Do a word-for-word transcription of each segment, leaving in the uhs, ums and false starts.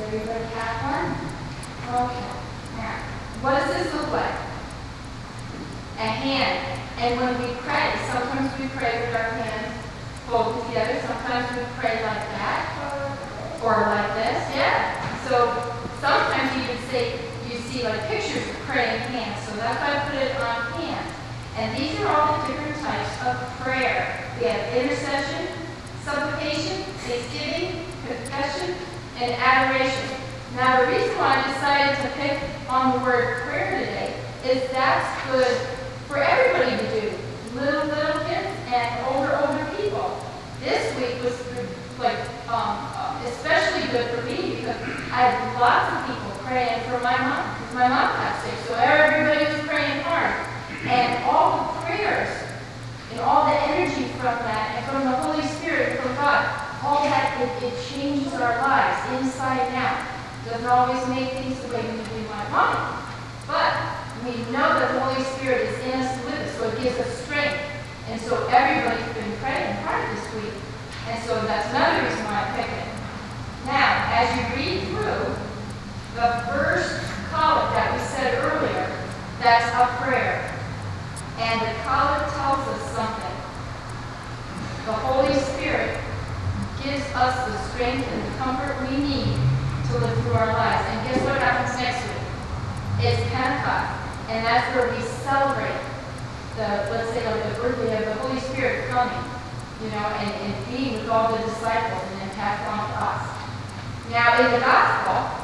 everybody have one? Okay. Now, what does this look like? A hand. And when we pray, sometimes we pray with our hands folded together. Sometimes we pray like that. Or like this. Yeah. So sometimes you can say, you see like pictures of praying hands. So that's why I put it on hands. And these are all the different types of prayer. We have intercession, supplication, thanksgiving, confession, and adoration. Now the reason why I decided to pick on the word prayer today is that's good for everybody to do. Little, little kids and older, older people. This week was like um, especially good for me because I had lots of people praying for my mom because my mom got sick. So everybody was praying hard. And all the prayers and all the energy from that and from the Holy Spirit, from God, all that, it, it changes our lives inside and out. Doesn't always make things the way we do my mom. But we know that the Holy Spirit is in us and with us, so it gives us strength. And so everybody's been praying hard this week. And so that's another reason why I picked it. Now, as you read through the first collect that we said earlier, that's a prayer. And the collect tells us something. The Holy Spirit gives us the strength and the comfort we need to live through our lives. And guess what happens next week? It's Pentecost. And that's where we celebrate the, let's say, like the birthday of the Holy Spirit coming, you know, and, and being with all the disciples and then passed on to us. Now, in the gospel,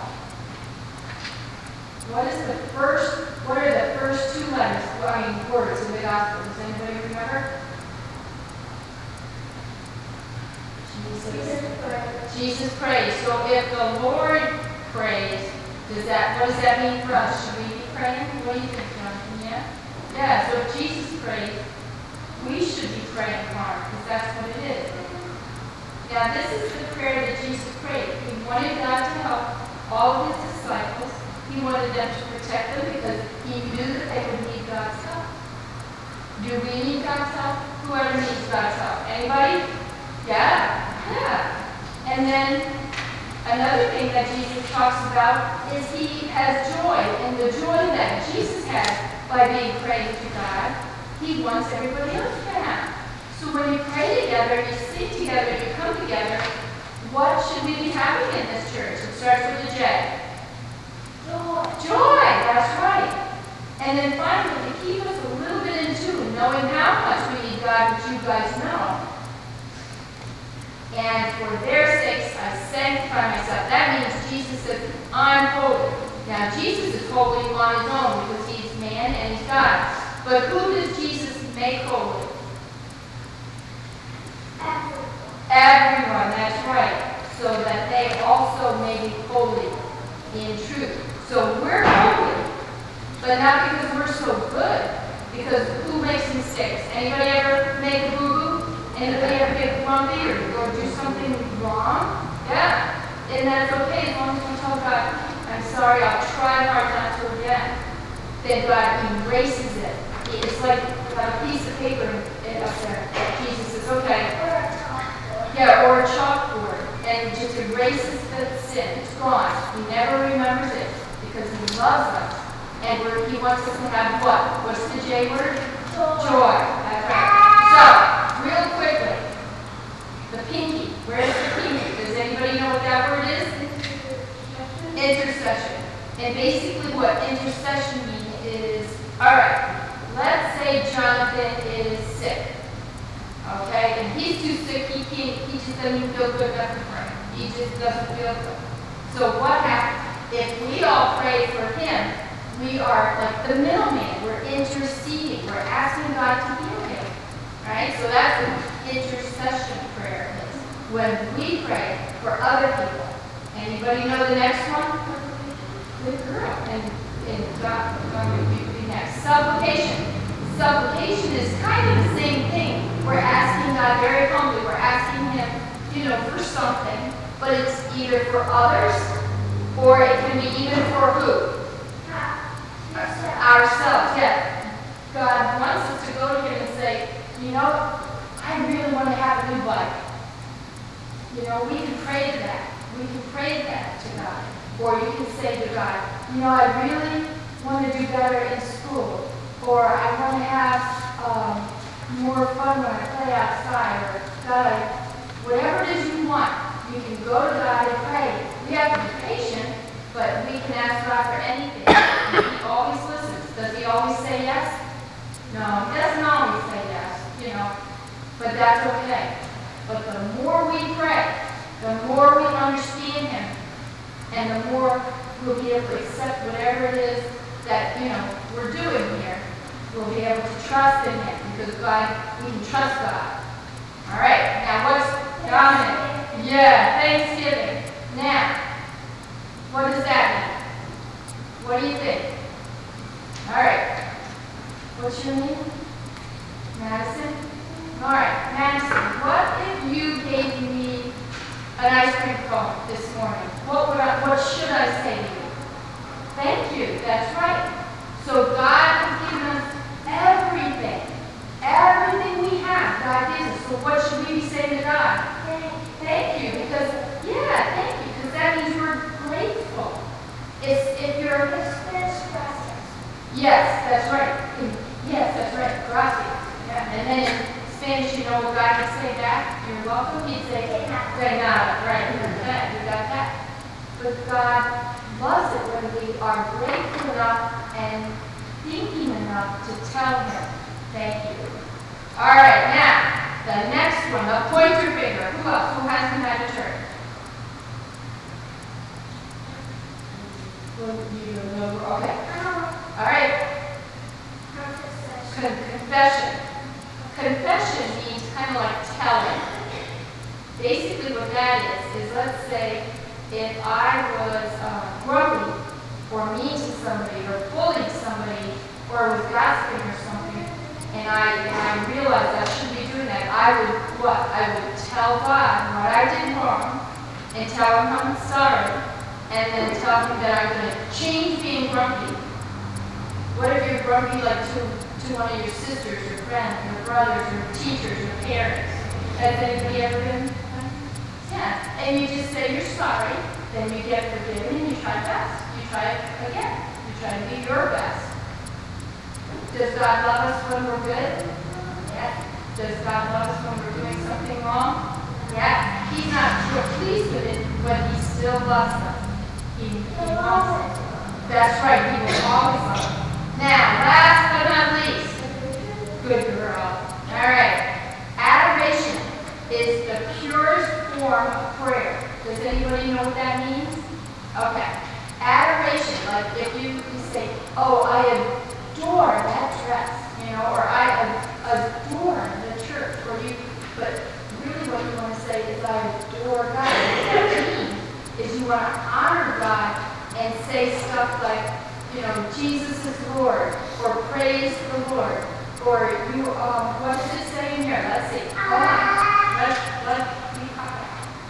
what is the first, what are the first two letters, I mean, words in the gospel? Does anybody remember? Jesus. Jesus prays. So if the Lord prays, does that, what does that mean for us? Should we be praying? What do you think, Jonathan? Yeah? Yeah, so if Jesus prays, we should be praying hard, because that's what it is. Now, this is the prayer that Jesus prayed. He wanted God to help all of his disciples. He wanted them to protect them because he knew that they would need God's help. Do we need God's help? Whoever needs God's help. Anybody? Yeah. Yeah. And then another thing that Jesus talks about is he has joy. And the joy that Jesus has by being praying to God, he wants everybody else to have. So when you pray together, you sing together, you come together, what should we be having in this church? It starts with a J. Joy. Joy, that's right. And then finally, to keep us a little bit in tune, knowing how much we need God, which you guys know. And for their sakes, I sanctify myself. That means Jesus says, I'm holy. Now, Jesus is holy on his own because he's man and he's God. But who does Jesus make holy? Everyone. Everyone, that's right. So that they also may be holy in truth. So we're holy, but not because we're so good. Because who makes mistakes? Anybody ever make a boo-boo? Anybody ever get grumpy or, or do something wrong? Yeah. And that's okay as long as we tell God, I'm sorry, I'll try hard not to again. Then God erases it. It's like a piece of paper up there. Jesus says, okay. Or a chalkboard. Yeah, or a chalkboard. And just erases the sin. It's gone. He never remembers it because he loves us. And we're, he wants us to have what? What's the J word? Joy. Joy. That's right. So, real quickly, the pinky. Where's the pinky? Does anybody know what that word is? Intercession. And basically what intercession means is, all right, let's say Jonathan is sick. Okay, and he's too sick, he can't, he just doesn't even feel good enough to pray. He just doesn't feel good. So what happens? If we all pray for him, we are like the middleman. We're interceding. We're asking God to heal him. Right? So that's what intercession prayer is. When we pray for other people. Anybody know the next one? Good girl. And, and God, God will be next. Supplication. Supplication is kind of the same thing. We're asking God very humbly. We're asking him, you know, for something. But it's either for others, or it can be even for who? Ourselves, yeah. God wants us to go to him and say, you know, I really want to have a new bike. You know, we can pray to that. We can pray that to God. Or you can say to God, you know, I really want to do better in school. Or I want to have um, more fun when I play outside. Or God, I, whatever it is you want, you can go to God and pray. We have to be patient, but we can ask God for anything. He always listens. Does he always say yes? No, he doesn't always say yes, you know. But that's okay. But the more we pray, the more we understand him, and the more we'll be able to accept whatever it is that, you know, we're doing here. We'll be able to trust in him because God, we can trust God. All right, now what's dominant? Yeah, Thanksgiving. Now, what does that mean? What do you think? All right. What's your name? Madison? All right, Madison, what if you gave me an ice cream cone this morning? What would I, what should I say to you? Thank you, that's right. So God has given us everything. Everything we have, God gives us. So what should we be saying to God? Thank you, because, yeah, thank you, because that means we're grateful. It's, if you're, yes, that's right. Yes, that's right, gracias. Yeah. And then in Spanish, you know what God would say back? You're welcome. He'd say, de nada. Right, you got that. You got that. But God loves it when we are grateful enough and thinking enough to tell him, thank you. All right, now, the next one, the pointer finger. Who else? Who hasn't had a turn? Okay. All right. Con confession. Confession means kind of like telling. Basically what that is, is let's say if I was um, grumpy or mean to somebody or bullied somebody or was gossiping or something, and I, and I realized I shouldn't be doing that, I would, what? I would tell God what I did wrong and tell him I'm sorry and then tell him that I'm going to change being grumpy. What if you're grumpy like to, to one of your sisters, your friends, your brothers, your teachers, your parents? Has anybody ever been? Yeah. And you just say you're sorry, then you get forgiven and you try best. You try it again. You try to be your best. Does God love us when we're good? Yeah. Does God love us when we're doing something wrong? Yeah. He's not real pleased with it, but he still loves us. He, he wants it. That's right. He will always love us. Now, last but not least, good girl. All right. Adoration is the purest form of prayer. Does anybody know what that means? Okay. Adoration, like if you, you say, oh, I adore that dress, you know, or I adore the church, or you, but really what you want to say is I adore God. What that means is you want to honor God and say stuff like, you know, Jesus is Lord, or praise the Lord, or you, um, what does it say in here? Let's see. Come on. Let's, let's be quiet.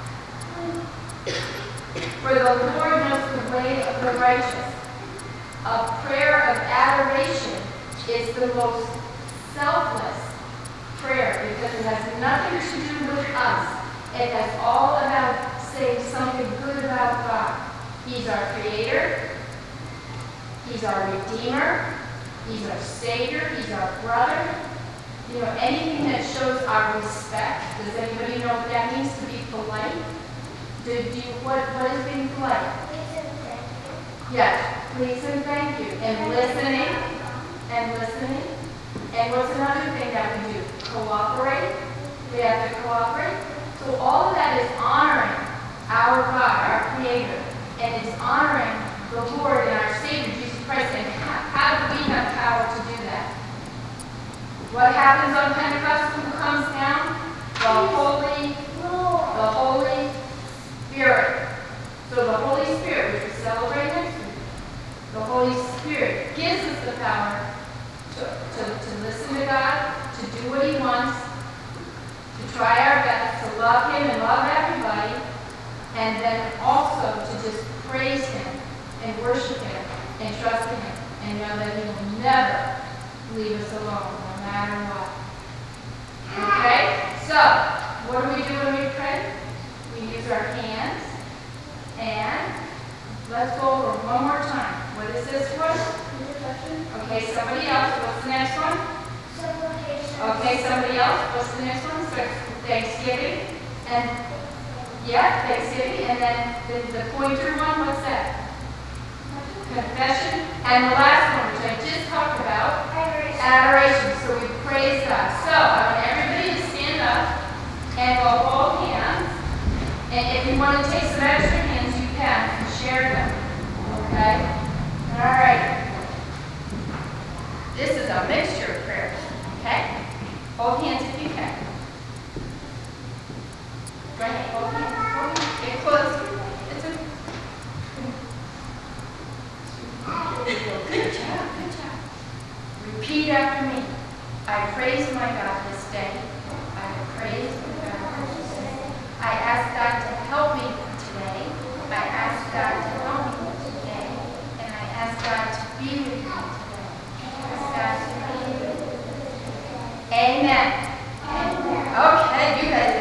For the Lord knows the way of the righteous. A prayer of adoration is the most selfless prayer because it has nothing to do with us. It has all about saying something good about God. He's our creator. He's our Redeemer. He's our Savior. He's our brother. You know, anything that shows our respect. Does anybody know what that means to be polite? Do, do you, what, what is being polite? Please and thank you. Yes, please and thank you. And listening. And listening. And what's another thing that we do? Cooperate. We have to cooperate. So all of that is honoring our God, our Creator. And it's honoring the Lord and our Savior, Jesus Christ. And how, how do we have power to do that? What happens on Pentecost? Who comes down? The Holy, the Holy Spirit. So the Holy Spirit, which we celebrate next week, the Holy Spirit gives us the power to, to, to listen to God, to do what He wants, to try our best, to love Him and love everybody, and then also to just praise Him and worship Him and trust in Him and know that He will never leave us alone, no matter what. Okay? So, what do we do when we pray? We use our hands Okay, somebody else. What's the next one? Supplication. Okay, somebody else. What's the next one? So Thanksgiving. And yeah, Thanksgiving. And then the, the pointer one, what's that? Confession. And the last one, which I just talked about, Adoration. adoration. So we praise God. So I want everybody to stand up and go hold hands. And if you want to take some extra hands, you can and share them. Okay? All right. This is a mixture of prayers. Okay? Hold hands if you can. Go ahead. Hold hands. Hold hands. Get close. It's a good job. Good job. Repeat after me. I praise my God this day. I praise my God this day. I ask God to help me today. I ask God to help me today. And I ask God to be with me today. I ask God to be with me. Amen. Amen. Okay, you guys